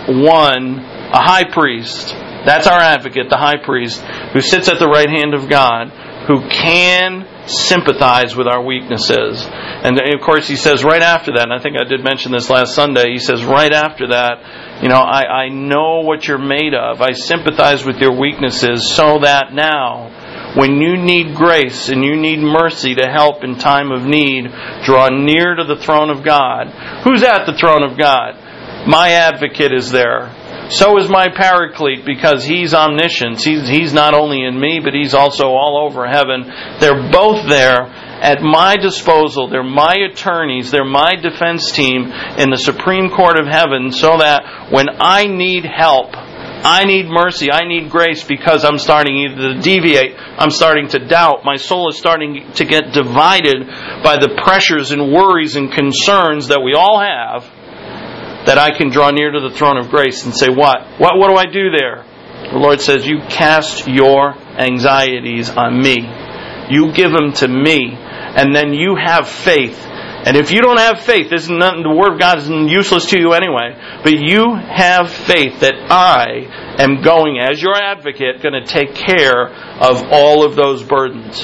a high priest. That's our advocate, the high priest, who sits at the right hand of God, who can sympathize with our weaknesses. And of course he says right after that, and I think I did mention this last Sunday, he says right after that, I know what you're made of. I sympathize with your weaknesses so that now, when you need grace and you need mercy to help in time of need, draw near to the throne of God. Who's at the throne of God? My advocate is there. So is my paraclete, because He's omniscient. He's not only in me, but He's also all over heaven. They're both there at my disposal. They're my attorneys. They're my defense team in the Supreme Court of heaven, so that when I need help, I need mercy, I need grace, because I'm starting either to deviate, I'm starting to doubt, my soul is starting to get divided by the pressures and worries and concerns that we all have, that I can draw near to the throne of grace and say, what do I do there? The Lord says, you cast your anxieties on me. You give them to me, and then you have faith. And if you don't have faith, the Word of God is useless to you anyway, but you have faith that I am going, as your advocate, going to take care of all of those burdens.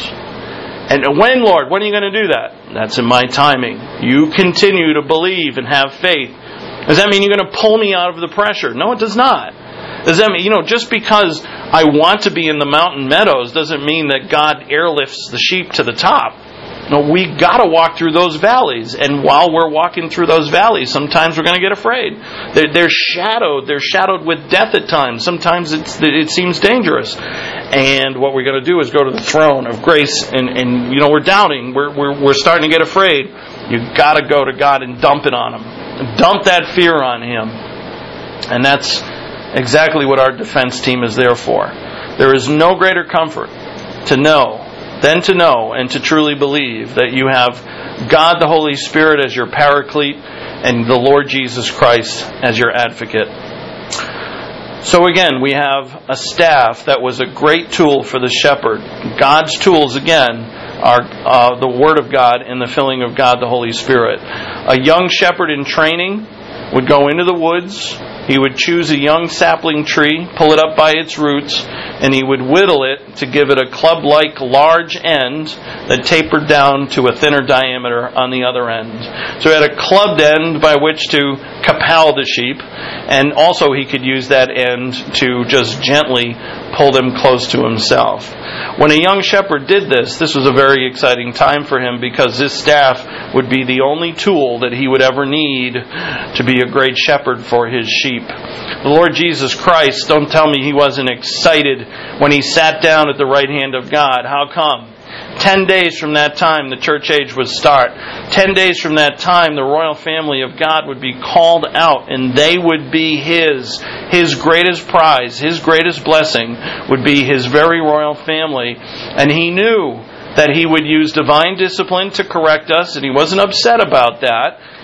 And when, Lord, when are you going to do that? That's in my timing. You continue to believe and have faith. Does that mean you're going to pull me out of the pressure? No, it does not. Does that mean, just because I want to be in the mountain meadows doesn't mean that God airlifts the sheep to the top. No, we got to walk through those valleys. And while we're walking through those valleys, sometimes we're going to get afraid. They're shadowed. They're shadowed with death at times. Sometimes it seems dangerous. And what we're going to do is go to the throne of grace. And we're doubting. We're starting to get afraid. You've got to go to God and dump it on Him. Dump that fear on Him. And that's exactly what our defense team is there for. There is no greater comfort than to know and to truly believe that you have God the Holy Spirit as your paraclete and the Lord Jesus Christ as your advocate. So again, we have a staff that was a great tool for the shepherd. God's tools, again, are the Word of God and the filling of God the Holy Spirit. A young shepherd in training would go into the woods. He would choose a young sapling tree, pull it up by its roots, and he would whittle it to give it a club-like large end that tapered down to a thinner diameter on the other end. So he had a clubbed end by which to compel the sheep, and also he could use that end to just gently pull them close to himself. When a young shepherd did this was a very exciting time for him, because this staff would be the only tool that he would ever need to be a great shepherd for his sheep. The Lord Jesus Christ, don't tell me He wasn't excited when He sat down at the right hand of God. How come? 10 days from that time, the church age would start. 10 days from that time, the royal family of God would be called out, and they would be His greatest prize, His greatest blessing would be His very royal family. And He knew that He would use divine discipline to correct us, and He wasn't upset about that.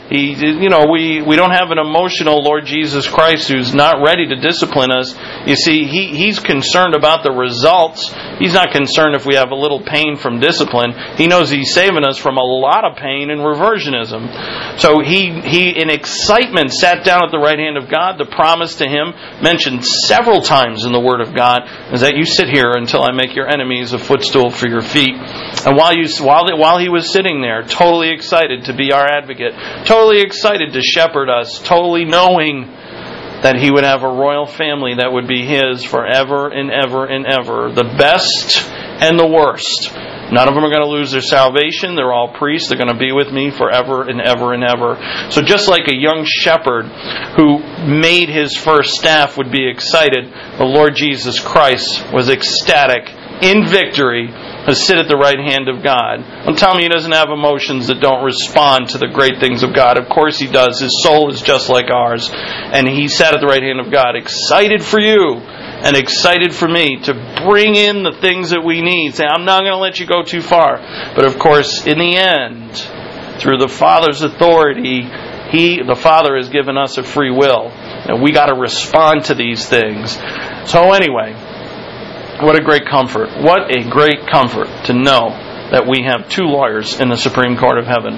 We don't have an emotional Lord Jesus Christ who's not ready to discipline us. You see, He's concerned about the results. He's not concerned if we have a little pain from discipline. He knows He's saving us from a lot of pain and reversionism. So He in excitement sat down at the right hand of God. The promise to Him, mentioned several times in the Word of God, is that you sit here until I make your enemies a footstool for your feet. And while He was sitting there, totally excited to be our advocate, totally excited to shepherd us, totally knowing that He would have a royal family that would be His forever and ever and ever. The best and the worst. None of them are going to lose their salvation. They're all priests. They're going to be with me forever and ever and ever. So just like a young shepherd who made his first staff would be excited, the Lord Jesus Christ was ecstatic in victory to sit at the right hand of God. Don't tell me He doesn't have emotions that don't respond to the great things of God. Of course He does. His soul is just like ours. And He sat at the right hand of God, excited for you and excited for me to bring in the things that we need. Say, I'm not going to let you go too far. But of course, in the end, through the Father's authority, the Father has given us a free will. And we got to respond to these things. So anyway, what a great comfort. What a great comfort to know that we have two lawyers in the Supreme Court of Heaven.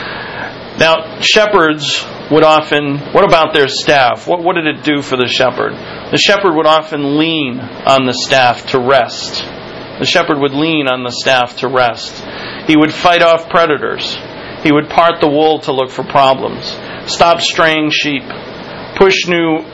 Now, shepherds would often, what about their staff? What did it do for the shepherd? The shepherd would often lean on the staff to rest. The shepherd would lean on the staff to rest. He would fight off predators. He would part the wool to look for problems. Stop straying sheep. Push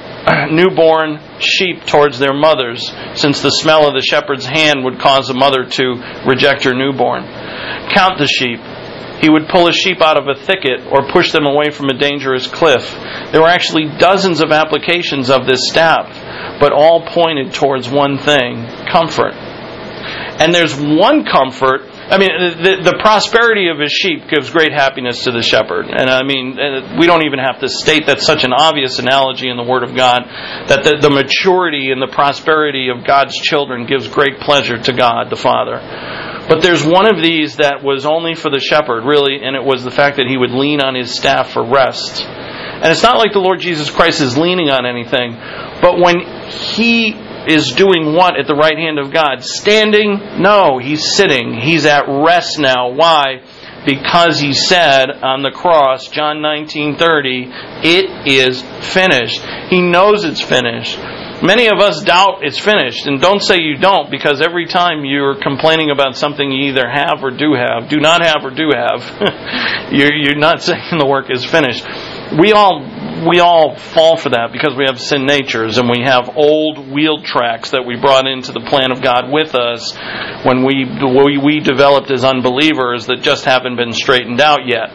newborn sheep towards their mothers, since the smell of the shepherd's hand would cause a mother to reject her newborn. Count the sheep. He would pull a sheep out of a thicket or push them away from a dangerous cliff. There were actually dozens of applications of this staff, but all pointed towards one thing: comfort. And there's one comfort. I mean, the prosperity of his sheep gives great happiness to the shepherd. And I mean, we don't even have to state that's such an obvious analogy in the Word of God, that the maturity and the prosperity of God's children gives great pleasure to God the Father. But there's one of these that was only for the shepherd, really, and it was the fact that he would lean on his staff for rest. And it's not like the Lord Jesus Christ is leaning on anything, but when He is doing what at the right hand of God? Standing? No, He's sitting. He's at rest now. Why? Because He said on the cross, John 19:30, it is finished. He knows it's finished. Many of us doubt it's finished, and don't say you don't, because every time you're complaining about something you either have or do not have or do have, you're not saying the work is finished. We all fall for that because we have sin natures, and we have old wheel tracks that we brought into the plan of God with us when we developed as unbelievers that just haven't been straightened out yet.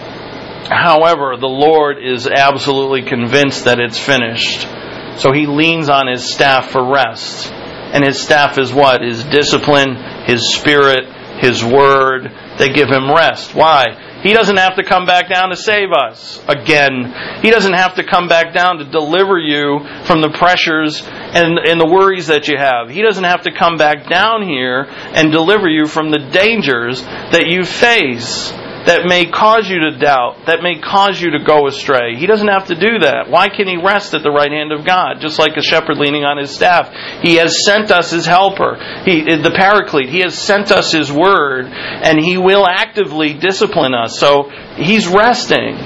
However, the Lord is absolutely convinced that it's finished. So He leans on His staff for rest. And His staff is what? His discipline, His Spirit, His Word. They give Him rest. Why? He doesn't have to come back down to save us again. He doesn't have to come back down to deliver you from the pressures and the worries that you have. He doesn't have to come back down here and deliver you from the dangers that you face, that may cause you to doubt, that may cause you to go astray. He doesn't have to do that. Why can He rest at the right hand of God? Just like a shepherd leaning on his staff. He has sent us His helper, the Paraclete. He has sent us His Word, and He will actively discipline us. So He's resting.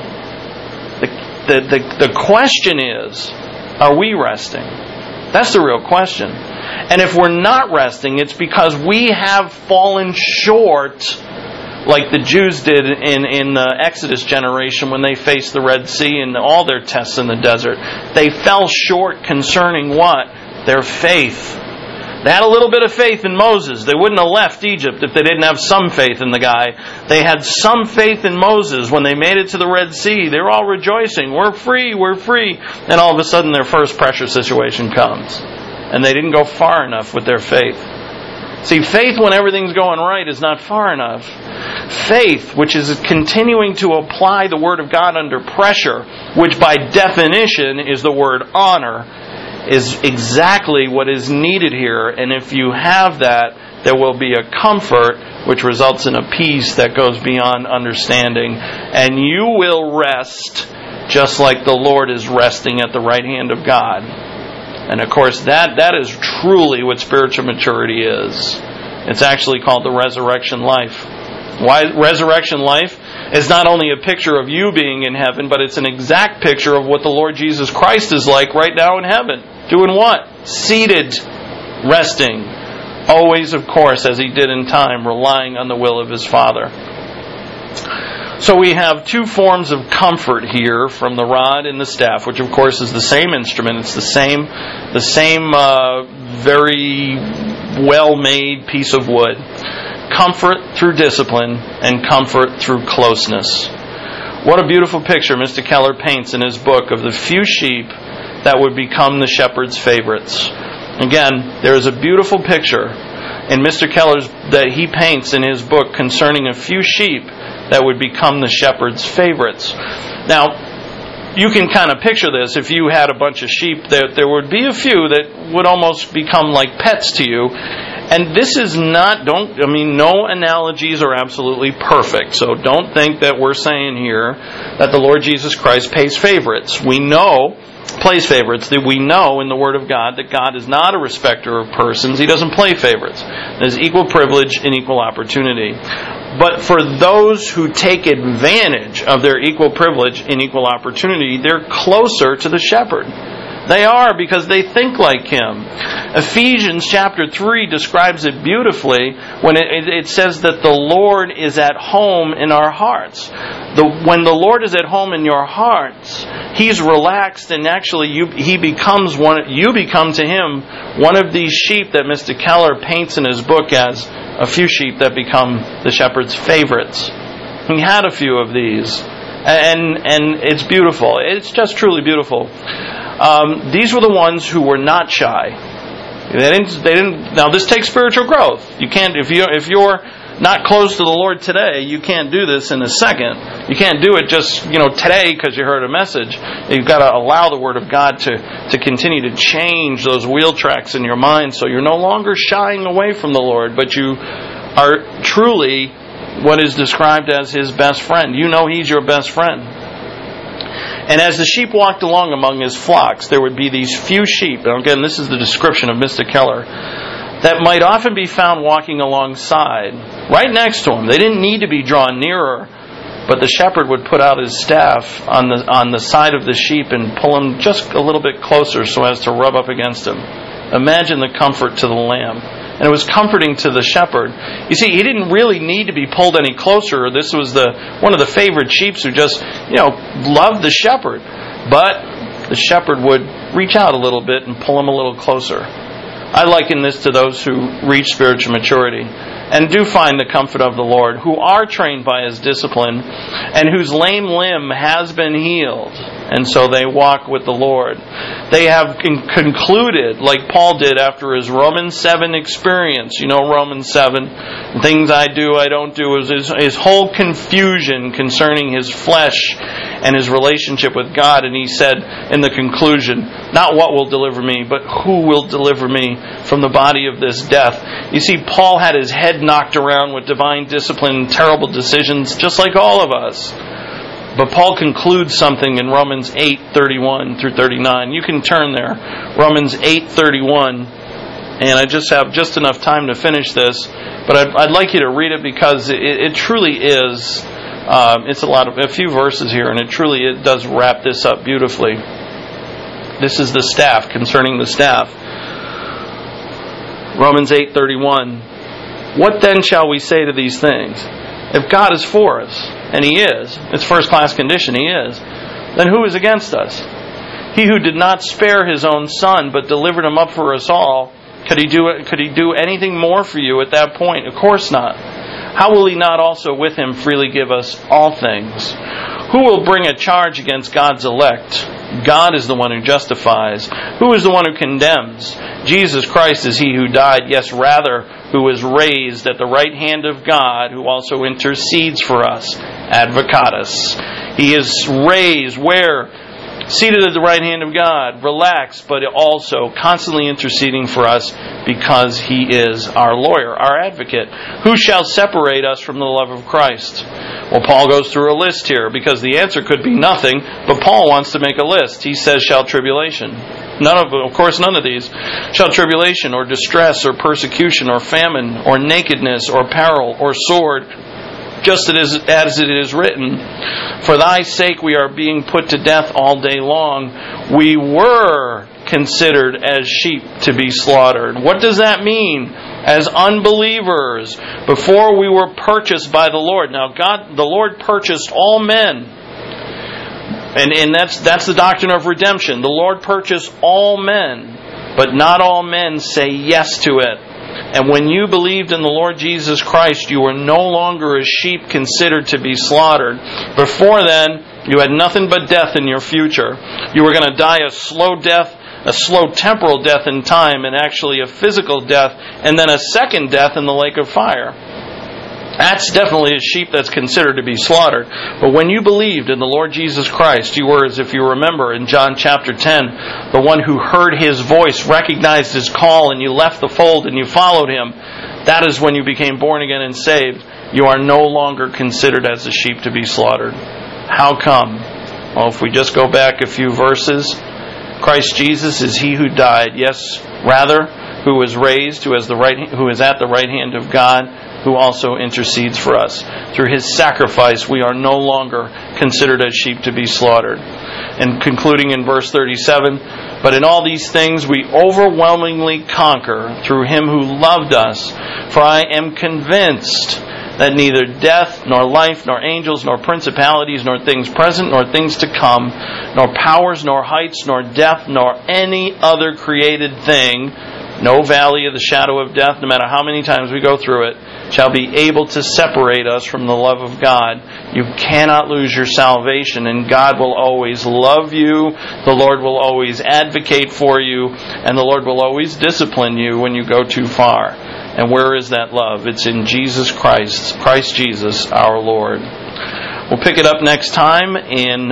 The question is, are we resting? That's the real question. And if we're not resting, it's because we have fallen short, like the Jews did in the Exodus generation when they faced the Red Sea and all their tests in the desert. They fell short concerning what? Their faith. They had a little bit of faith in Moses. They wouldn't have left Egypt if they didn't have some faith in the guy. They had some faith in Moses. When they made it to the Red Sea, they were all rejoicing. We're free, we're free. And all of a sudden their first pressure situation comes. And they didn't go far enough with their faith. See, faith when everything's going right is not far enough. Faith, which is continuing to apply the Word of God under pressure, which by definition is the word honor, is exactly what is needed here. And if you have that, there will be a comfort which results in a peace that goes beyond understanding. And you will rest just like the Lord is resting at the right hand of God. And of course, that is truly what spiritual maturity is. It's actually called the resurrection life. Why resurrection life is not only a picture of you being in heaven, but it's an exact picture of what the Lord Jesus Christ is like right now in heaven. Doing what? Seated, resting. Always, of course, as He did in time, relying on the will of His Father. So we have two forms of comfort here from the rod and the staff, which of course is the same instrument. It's the same very well-made piece of wood. Comfort through discipline and comfort through closeness. What a beautiful picture Mr. Keller paints in his book of the few sheep that would become the shepherd's favorites. Again, there is a beautiful picture in Mr. Keller's that he paints in his book concerning a few sheep that would become the shepherd's favorites. Now, you can kind of picture this. If you had a bunch of sheep, there would be a few that would almost become like pets to you. And this is not, no analogies are absolutely perfect. So don't think that we're saying here that the Lord Jesus Christ plays favorites. We know in the Word of God that God is not a respecter of persons. He doesn't play favorites. There's equal privilege and equal opportunity. But for those who take advantage of their equal privilege and equal opportunity, they're closer to the shepherd. They are, because they think like Him. Ephesians chapter 3 describes it beautifully when it says that the Lord is at home in our hearts. When the Lord is at home in your hearts, He's relaxed, and actually you become to Him one of these sheep that Mr. Keller paints in his book as a few sheep that become the shepherd's favorites. He had a few of these. And it's beautiful. It's just truly beautiful. These were the ones who were not shy. They didn't. Now, this takes spiritual growth. You can't, if you're not close to the Lord today, you can't do this in a second. You can't do it just, today because you heard a message. You've got to allow the Word of God to continue to change those wheel tracks in your mind, so you're no longer shying away from the Lord, but you are truly what is described as His best friend. You know He's your best friend. And as the sheep walked along among His flocks, there would be these few sheep, and again, this is the description of Mr. Keller, that might often be found walking alongside, right next to Him. They didn't need to be drawn nearer, but the shepherd would put out his staff on the side of the sheep and pull him just a little bit closer so as to rub up against him. Imagine the comfort to the lamb. And it was comforting to the shepherd. You see, he didn't really need to be pulled any closer. This was one of the favorite sheep who just, loved the shepherd. But the shepherd would reach out a little bit and pull him a little closer. I liken this to those who reach spiritual maturity and do find the comfort of the Lord, who are trained by His discipline, and whose lame limb has been healed, and so they walk with the Lord. They have concluded, like Paul did after his Romans 7 experience. Romans 7, things I do, I don't do, his whole confusion concerning his flesh and his relationship with God, and he said in the conclusion, not what will deliver me, but who will deliver me from the body of this death. You see, Paul had his head knocked around with divine discipline and terrible decisions, just like all of us. But Paul concludes something in Romans 8:31 through 39. You can turn there. Romans 8:31. And I just have just enough time to finish this, but I'd like you to read it because it truly is. It's a few verses here, and it does wrap this up beautifully. This is the staff, concerning the staff. Romans 8:31. What then shall we say to these things? If God is for us, and He is, it's first-class condition, He is, then who is against us? He who did not spare His own Son, but delivered Him up for us all, could He do anything more for you at that point? Of course not. How will He not also with Him freely give us all things? Who will bring a charge against God's elect? God is the one who justifies. Who is the one who condemns? Jesus Christ is He who died, yes, rather, who was raised at the right hand of God, who also intercedes for us. Advocatus. He is raised where? seated at the right hand of God, relaxed, but also constantly interceding for us because He is our lawyer, our advocate. Who shall separate us from the love of Christ? Well, Paul goes through a list here because the answer could be nothing, but Paul wants to make a list. He says, shall tribulation. None of these. Shall tribulation or distress or persecution or famine or nakedness or peril or sword, just as it is written, for thy sake we are being put to death all day long. We were considered as sheep to be slaughtered. What does that mean? As unbelievers, before we were purchased by the Lord. Now, the Lord purchased all men. And that's the doctrine of redemption. The Lord purchased all men, but not all men say yes to it. And when you believed in the Lord Jesus Christ, you were no longer a sheep considered to be slaughtered. Before then, you had nothing but death in your future. You were going to die a slow death, a slow temporal death in time, and actually a physical death, and then a second death in the lake of fire. That's definitely a sheep that's considered to be slaughtered. But when you believed in the Lord Jesus Christ, you were, as if you remember in John chapter 10, the one who heard His voice, recognized His call, and you left the fold and you followed Him. That is when you became born again and saved. You are no longer considered as a sheep to be slaughtered. How come? Well, if we just go back a few verses, Christ Jesus is He who died. Yes, rather, who was raised, who is at the right hand of God, who also intercedes for us. Through His sacrifice, we are no longer considered as sheep to be slaughtered. And concluding in verse 37, but in all these things we overwhelmingly conquer through Him who loved us. For I am convinced that neither death, nor life, nor angels, nor principalities, nor things present, nor things to come, nor powers, nor heights, nor depth, nor any other created thing, no valley of the shadow of death, no matter how many times we go through it, shall be able to separate us from the love of God. You cannot lose your salvation, and God will always love you. The Lord will always advocate for you, and the Lord will always discipline you when you go too far. And where is that love? It's in Jesus Christ Jesus our Lord. We'll pick it up next time in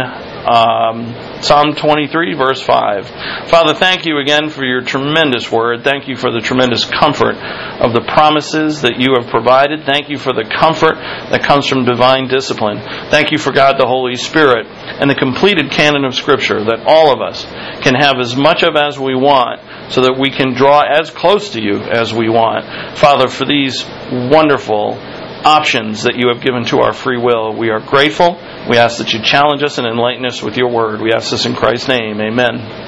Psalm 23, verse 5. Father, thank you again for your tremendous word. Thank you for the tremendous comfort of the promises that you have provided. Thank you for the comfort that comes from divine discipline. Thank you for God the Holy Spirit and the completed canon of Scripture that all of us can have as much of as we want so that we can draw as close to you as we want. Father, for these wonderful options that you have given to our free will, we are grateful. We ask that you challenge us and enlighten us with your word. We ask this in Christ's name. Amen.